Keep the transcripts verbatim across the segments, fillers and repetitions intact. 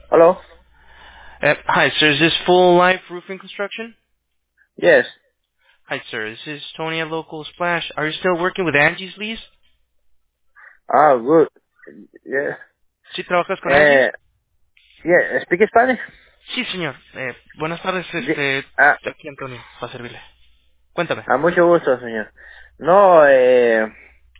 Hello? Uh, hi, sir. Is this Full Life Roofing Construction? Yes. Hi, sir. This is Tony at Local Splash. Are you still working with Angie's Lease? Ah, good. Yeah. ¿Sí trabajas con Angie's? Eh, yeah, speak Spanish? Sí, señor. Eh, buenas tardes, Di- este... ah, Aquí, Antonio, para servirle. Cuéntame. a mucho gusto, señor. No, eh,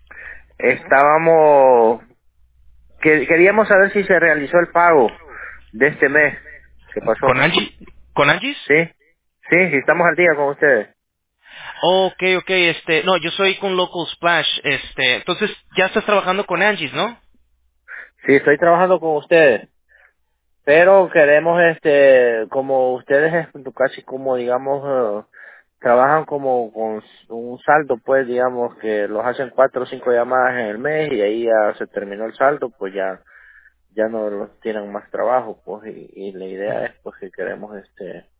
estábamos, que, queríamos saber si se realizó el pago de este mes que pasó. ¿Con Angie? ¿Con Angie's? ¿Sí? Sí, sí, estamos al día con ustedes. Oh, ok, ok, este... No, yo soy con Local Splash, este... Entonces, ya estás trabajando con Angie's, ¿no? Sí, estoy trabajando con ustedes. Pero queremos, este, como ustedes, es casi como, digamos, eh, trabajan como con un saldo, pues, digamos, que los hacen cuatro o cinco llamadas en el mes y ahí ya se terminó el saldo, pues ya, ya no los tienen más trabajo, pues, y, y la idea es, pues, que queremos, este,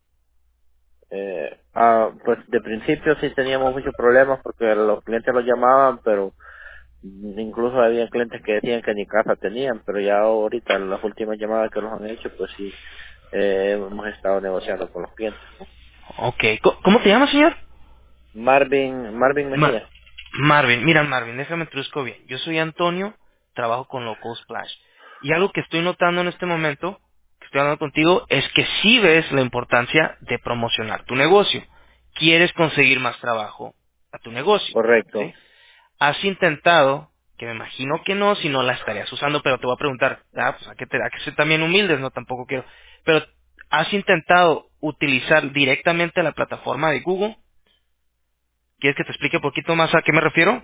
eh, ah, pues, de principio sí teníamos muchos problemas porque los clientes los llamaban, pero incluso había clientes que decían que ni casa tenían, pero ya ahorita en las últimas llamadas que nos han hecho, pues sí, eh, hemos estado negociando con los clientes, ¿no? Ok. Co- ¿Cómo te llamas, señor? Marvin, Marvin Ma- Mejía. Marvin, mira Marvin, déjame introduzco bien. Yo soy Antonio, trabajo con Local Splash. Y algo que estoy notando en este momento, que estoy hablando contigo, es que sí ves la importancia de promocionar tu negocio. Quieres conseguir más trabajo a tu negocio, Correcto. ¿sí? Has intentado, que me imagino que no, si no la estarías usando, pero te voy a preguntar, ah, pues a que, te, a que ser también humildes, no tampoco quiero, pero has intentado utilizar directamente la plataforma de Google. ¿Quieres que te explique un poquito más a qué me refiero?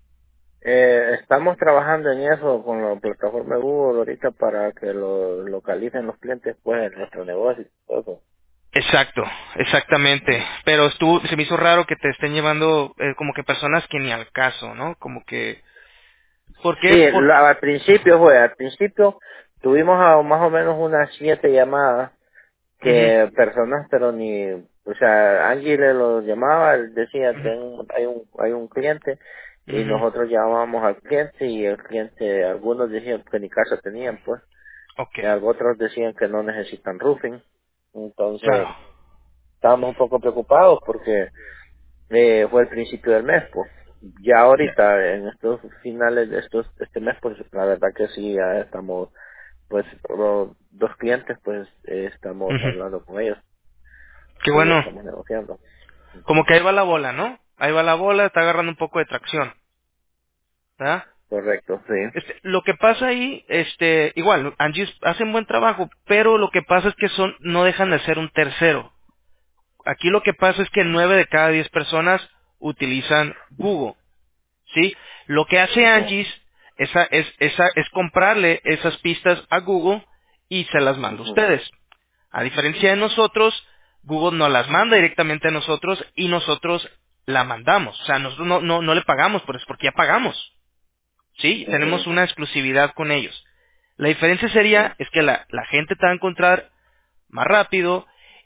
Eh, estamos trabajando en eso con la plataforma de Google ahorita para que lo localicen los clientes, pues, en nuestro negocio y todo eso. Exacto, exactamente. Ujú. Pero estuvo, se me hizo raro que te estén llevando eh, como que personas que ni al caso, ¿no? Como que, ¿por qué? Sí, Por, la- al principio fue, al principio tuvimos a más o menos unas siete llamadas Ujú, que personas, pero ni, o sea, Angie le lo llamaba, él decía, ujú, "Ten- hay un hay un cliente", y ujú. nosotros llamábamos al cliente y el cliente, algunos decían que ni casa tenían, pues, Ok, y otros decían que no necesitan roofing. claro. Entonces, estábamos un poco preocupados porque eh, fue el principio del mes, pues. Ya Ya. ahorita, en estos finales de estos de este mes, pues la verdad que sí, ya estamos, pues, los dos clientes, pues, eh, estamos Ujú. hablando con ellos. Qué Sí, bueno. estamos negociando. Como Ujú. que ahí va la bola, ¿no? Ahí va la bola, está agarrando un poco de tracción, ¿verdad? Correcto, sí. Este, lo que pasa ahí, este, igual, Angie hacen buen trabajo, pero lo que pasa es que son, no dejan de ser un tercero. Aquí lo que pasa es que nueve de cada diez personas utilizan Google. ¿Sí? Lo que hace Ujú, Angie's esa, es, esa, es comprarle esas pistas a Google y se las manda a ujú, ustedes. A diferencia de nosotros, Google no las manda directamente a nosotros y nosotros la mandamos. O sea, nosotros no, no, no le pagamos por eso, porque ya pagamos. ¿Sí? Tenemos ujú, una exclusividad con ellos. La diferencia ujú, sería es que la, la gente te va a encontrar más rápido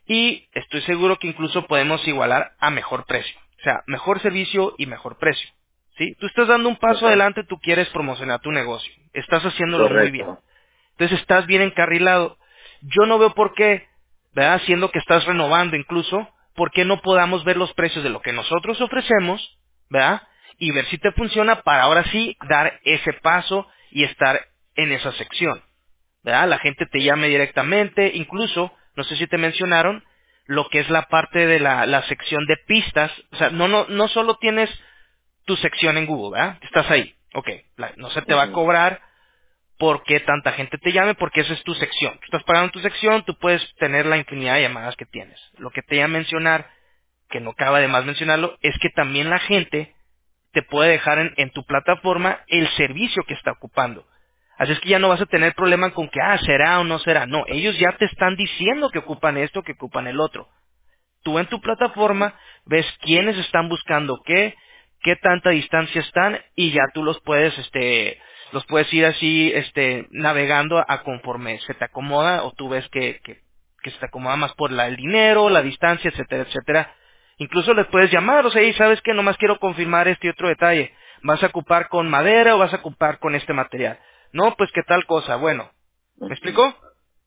y estoy seguro que incluso podemos igualar a mejor precio. O sea, mejor servicio y mejor precio. ¿Sí? Tú estás dando un paso ujú. adelante, tú quieres promocionar tu negocio. Estás haciéndolo muy bien. Correcto. Entonces estás bien encarrilado. Yo no veo por qué, ¿verdad? Siendo que estás renovando incluso, por qué no podamos ver los precios de lo que nosotros ofrecemos, ¿verdad? Y ver si te funciona para ahora sí dar ese paso y estar en esa sección. ¿Verdad? La gente te llame directamente, incluso, no sé si te mencionaron, lo que es la parte de la, la sección de pistas, o sea, no, no, no solo tienes tu sección en Google, ¿verdad? Estás ahí, ok, la- no se te va a Ujú, cobrar porque tanta gente te llame, porque esa es tu sección. Tú estás pagando tu sección, tú puedes tener la infinidad de llamadas que tienes. Lo que te iba a mencionar, que no acaba de más mencionarlo, es que también la gente te puede dejar en, en tu plataforma el servicio que está ocupando. Así es que ya no vas a tener problema con que, ah, será o no será. No, ellos ya te están diciendo que ocupan esto, que ocupan el otro. Tú en tu plataforma ves quiénes están buscando qué, qué tanta distancia están y ya tú los puedes, este, los puedes ir así, este, navegando a, a conforme se te acomoda o tú ves que, que, que se te acomoda más por la, el dinero, la distancia, etcétera, etcétera. Incluso les puedes llamar, o sea, y sabes que nomás quiero confirmar este y otro detalle. ¿Vas a ocupar con madera o vas a ocupar con este material? No, pues qué tal cosa. Bueno, ¿me ujú. explico?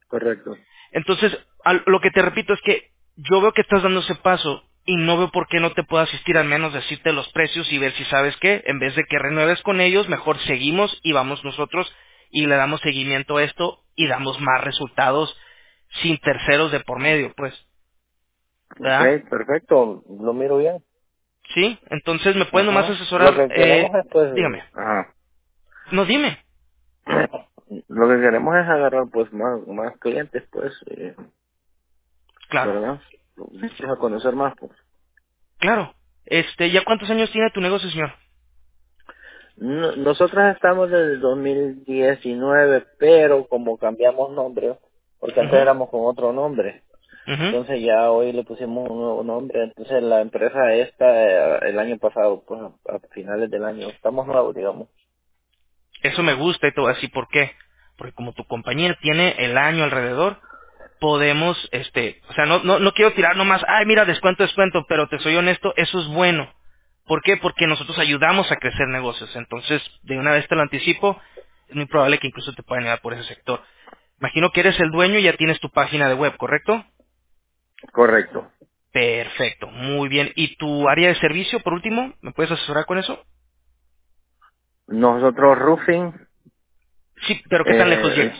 correcto. Entonces, al- lo que te repito es que yo veo que estás dando ese paso y no veo por qué no te puedo asistir, al menos decirte los precios y ver si sabes qué, en vez de que renueves con ellos, mejor seguimos y vamos nosotros y le damos seguimiento a esto y damos más resultados sin terceros de por medio, pues, ¿verdad? Ok, perfecto, lo miro bien. ¿Sí? Entonces, ¿me puedes nomás Ajá. Lo asesorar? que queremos Eh, es, pues, dígame. ajá. No, dime. Lo que queremos es agarrar, pues, más, más clientes, pues, eh, Claro, ¿verdad? Vamos a conocer más, pues. claro. Este, ¿ya cuántos años tiene tu negocio, señor? No- nosotros estamos desde el dos mil diecinueve, pero como cambiamos nombre, porque antes Mhm. éramos con otro nombre, Mhm. entonces ya hoy le pusimos un nuevo nombre, entonces la empresa esta, eh, el año pasado, pues a, a finales del año, estamos nuevos, digamos. Eso me gusta y te voy a decir por qué. Porque como tu compañía tiene el año alrededor, podemos, este, o sea, no, no, no quiero tirar nomás, ay, mira, descuento, descuento, pero te soy honesto, eso es bueno. ¿Por qué? Porque nosotros ayudamos a crecer negocios. Entonces, de una vez te lo anticipo, es muy probable que incluso te puedan ayudar por ese sector. Imagino que eres el dueño y ya tienes tu página de web, ¿correcto? Correcto. Perfecto, muy bien. ¿Y tu área de servicio, por último? ¿Me puedes asesorar con eso? Nosotros roofing, Sí, pero ¿qué tan lejos eh, llegas?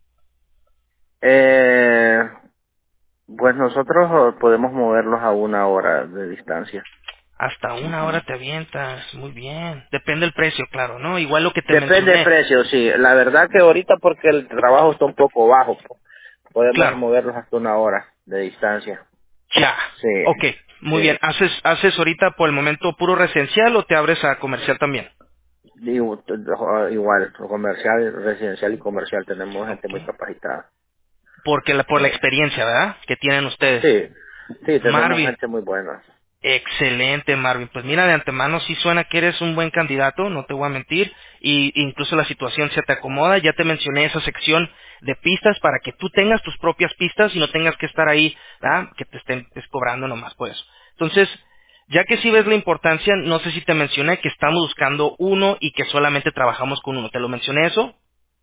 eh, pues nosotros eh, podemos moverlos a una hora de distancia. Hasta una Ujú. hora te avientas, muy bien. Depende del precio, claro, ¿no? Igual lo que te Depende del mencioné. precio, sí. La verdad que ahorita porque el trabajo está un poco bajo, po- podemos Claro, moverlos hasta una hora de distancia. ya. Sí, Ok, muy bien. sí. ¿Haces, ¿Haces ahorita por el momento puro residencial o te abres a comercial también? Digo, t- t- igual, comercial, residencial y comercial, tenemos gente Ok. muy capacitada. Porque la, por la Sí, experiencia, ¿verdad? Que tienen ustedes. sí, sí, tenemos Marvin, gente muy buena. excelente, Marvin. Pues mira, de antemano sí suena que eres un buen candidato, no te voy a mentir, y incluso la situación se te acomoda. Ya te mencioné esa sección de pistas para que tú tengas tus propias pistas y no tengas que estar ahí, ¿verdad? Que te estén pues, cobrando nomás por eso. Entonces, ya que sí ves la importancia, no sé si te mencioné que estamos buscando uno y que solamente trabajamos con uno. ¿Te lo mencioné eso?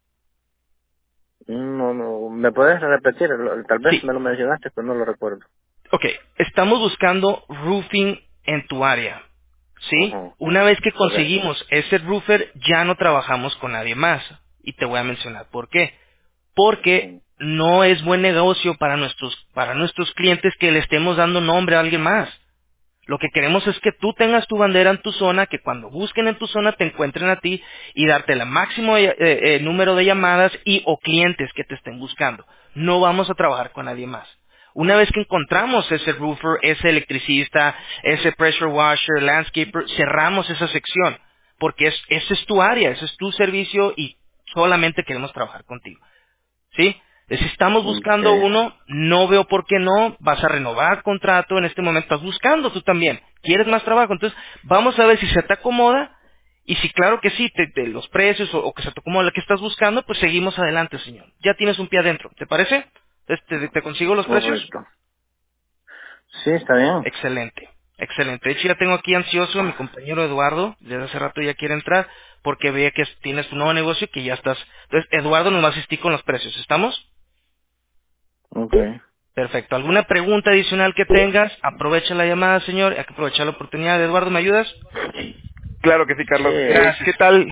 No, no, ¿me puedes repetir? Lo- Tal vez Sí. me lo mencionaste, pero no lo recuerdo. Ok, estamos buscando roofing en tu área, ¿sí? Ajá, Una vez que correcto. conseguimos ese roofer, ya no trabajamos con nadie más. Y te voy a mencionar por qué. Porque Ujú. no es buen negocio para nuestros, para nuestros clientes que le estemos dando nombre a alguien más. Lo que queremos es que tú tengas tu bandera en tu zona, que cuando busquen en tu zona te encuentren a ti y darte el máximo eh, eh, número de llamadas y o clientes que te estén buscando. No vamos a trabajar con nadie más. Una vez que encontramos ese roofer, ese electricista, ese pressure washer, landscaper, cerramos esa sección, porque es, ese es tu área, ese es tu servicio y solamente queremos trabajar contigo. ¿Sí? Si estamos buscando Okay. uno, no veo por qué no, vas a renovar contrato, en este momento estás buscando tú también, quieres más trabajo, entonces vamos a ver si se te acomoda y si claro que sí, te, te- los precios o, o que se te acomoda lo que estás buscando, pues seguimos adelante, señor. Ya tienes un pie adentro, ¿te parece? Entonces, ¿te, te consigo los precios? Correcto. Sí, está bien. Excelente, excelente. De hecho ya tengo aquí ansioso a mi compañero Eduardo, desde hace rato ya quiere entrar, porque ve que tienes tu nuevo negocio y que ya estás. Entonces, Eduardo nos va a asistir con los precios, ¿estamos? Okay. Perfecto. ¿Alguna pregunta adicional que tengas? Aprovecha la llamada, señor. Hay que aprovechar la oportunidad. Eduardo, ¿me ayudas? Claro que sí, Carlos. Eh, Gracias. ¿Qué tal?